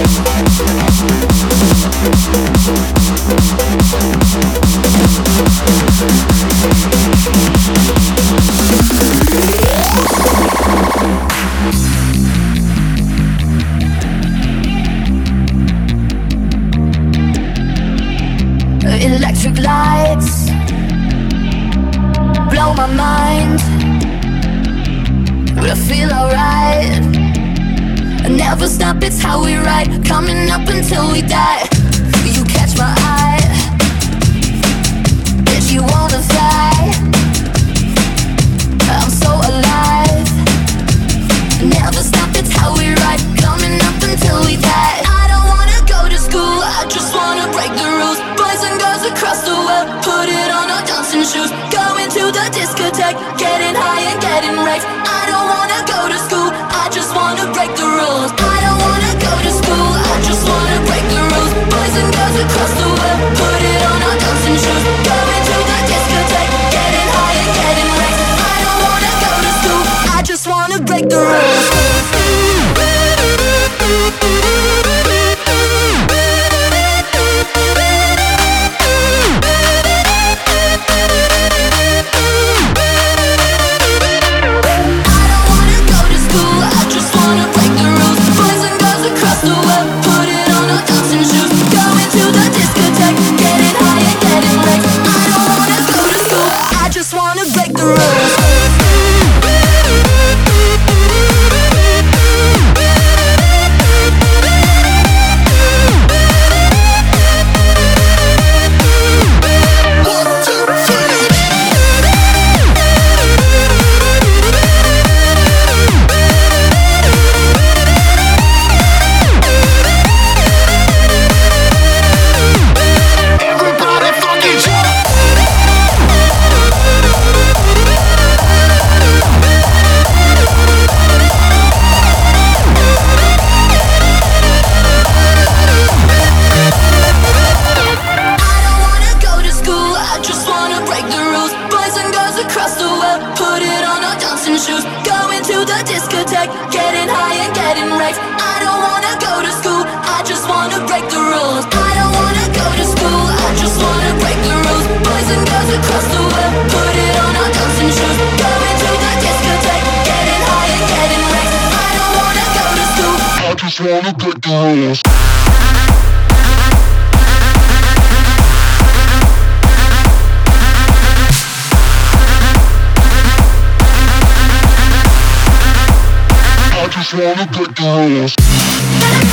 Electric lights blow my mind, but I feel alright. I never stop, it's how we ride, coming up until we die. You catch my eye, bet you wanna fly. I'm so alive. Never stop, it's how we ride, coming up until we die. I don't wanna go to school, I just wanna break the rules. Boys and girls across the world, put it on our dancing shoes. Going to the discotheque, getting high and getting raked. I don't wanna go to school, I just wanna break the rules. I don't wanna go to school, I just wanna break the rules. Boys and girls across the world, put it on our dancing shoes. Going to the discotheque, getting high and getting raked. I don't wanna go to school, I just wanna break the rules. just wanna break the rules. I just wanna break the rules.